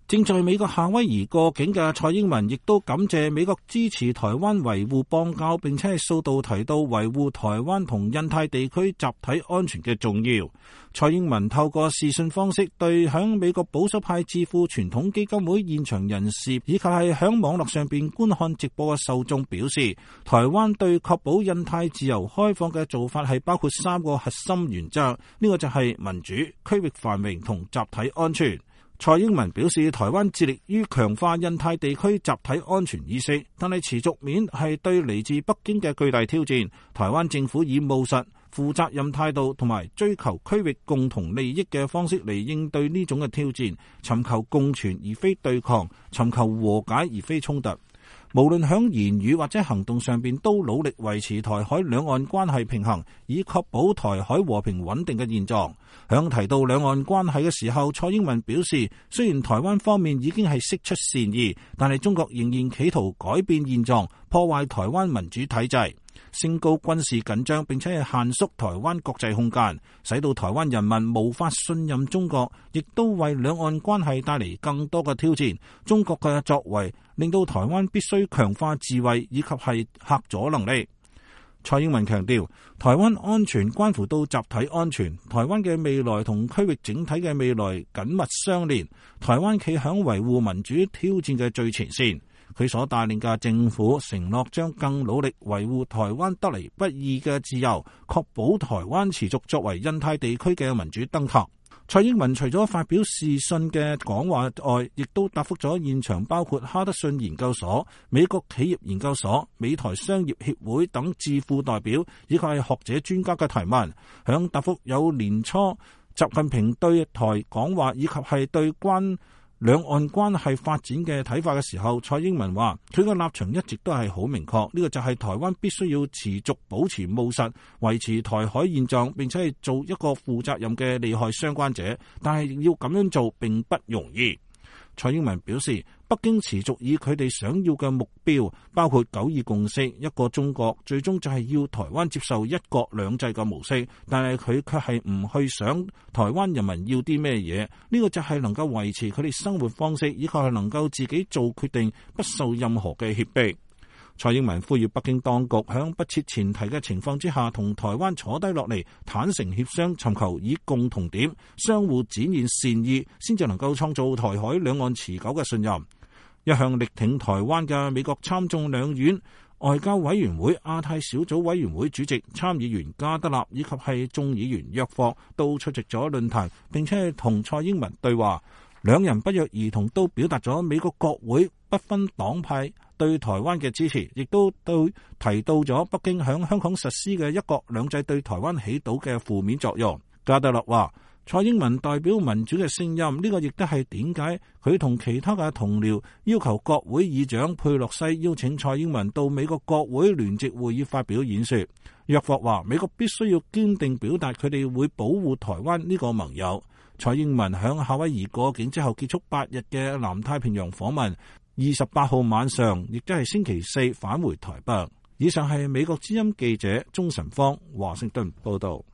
正在美國夏威夷過境嘅蔡英文亦都感謝美國支持台灣維護邦交，並且係數度提到維護台灣同印太地區集體安全嘅重要。蔡英文透過視訊方式對響美國保守派智庫傳統基金會現場人士以及係響網絡上邊觀看直播嘅受眾表示，台灣對確保印太自由開放嘅做法係包括3個核心原則，呢個就係民主、區域繁榮同集體安全。蔡英文表示，台灣致力於強化印太地區集體安全意識，但係持續面係對嚟自北京嘅巨大挑戰。台灣政府以務實、負責任態度同埋追求區域共同利益嘅方式嚟應對呢種嘅挑戰，尋求共存而非對抗，尋求和解而非衝突。無論響言語或者行動上邊，都努力維持台海兩岸關係平衡，以確保台海和平穩定嘅現狀。響提到兩岸關係嘅時候，蔡英文表示，雖然台灣方面已經係釋出善意，但係中國仍然企圖改變現狀，破壞台灣民主體制，升高軍事緊張，並且係限縮台灣國際空間，使到台灣人民無法信任中國，亦都為兩岸關係帶嚟更多嘅挑戰。中國嘅作為令到台灣必須強化自衛以及係嚇阻能力。蔡英文強調，台灣安全關乎到集體安全，台灣嘅未來同區域整體嘅未來緊密相連。台灣企響維護民主挑戰嘅最前線，佢所帶領嘅政府承諾將更努力維護台灣得嚟不易嘅自由，確保台灣持續作為印太地區嘅民主燈塔。蔡英文除咗發表視訊嘅講話外，亦都答覆咗現場包括哈德遜研究所、美國企業研究所、美台商業協會等智庫代表以及係學者專家嘅提問。響答覆有年初習近平對台講話以及係對兩岸關係發展嘅睇法嘅時候，蔡英文話佢嘅立場一直都係好明確，呢個就係台灣必須要持續保持務實，維持台海現狀，並且係做一個負責任嘅利害相關者，但係要咁樣做並不容易。蔡英文表示，北京持續以佢哋想要嘅目標，包括9·2共識、一個中國，最終就係要台灣接受一國兩制嘅模式，但係佢卻係唔去想台灣人民要啲咩嘢，呢個就係能夠維持佢哋生活方式，以及係能夠自己做決定，不受任何嘅脅迫。蔡英文呼籲北京當局喺不設前提嘅情況之下，同台灣坐低落嚟，坦誠協商，尋求以共同點相互展現善意，先至能夠創造台海兩岸持久嘅信任。一向力挺台灣嘅美國參眾兩院外交委員會亞太小組委員會主席參議員加德納以及係眾議員約霍都出席咗論壇，並且係同蔡英文對話。兩人不約而同都表達咗美國國會不分黨派對台灣嘅支持，亦都提到咗北京響香港實施嘅一國兩制對台灣起到嘅負面作用。加德勒話，蔡英文代表民主嘅聲音，呢個亦都係點解佢同其他嘅同僚要求國會議長佩洛西邀請蔡英文到美國國會聯席會議發表演說。約霍話，美國必須要堅定表達佢哋會保護台灣呢個盟友。蔡英文響夏威夷過境之後結束8日嘅南太平洋訪問，28號晚上，亦即係星期四返回台北。以上係美國之音記者鍾晨芳華盛頓報道。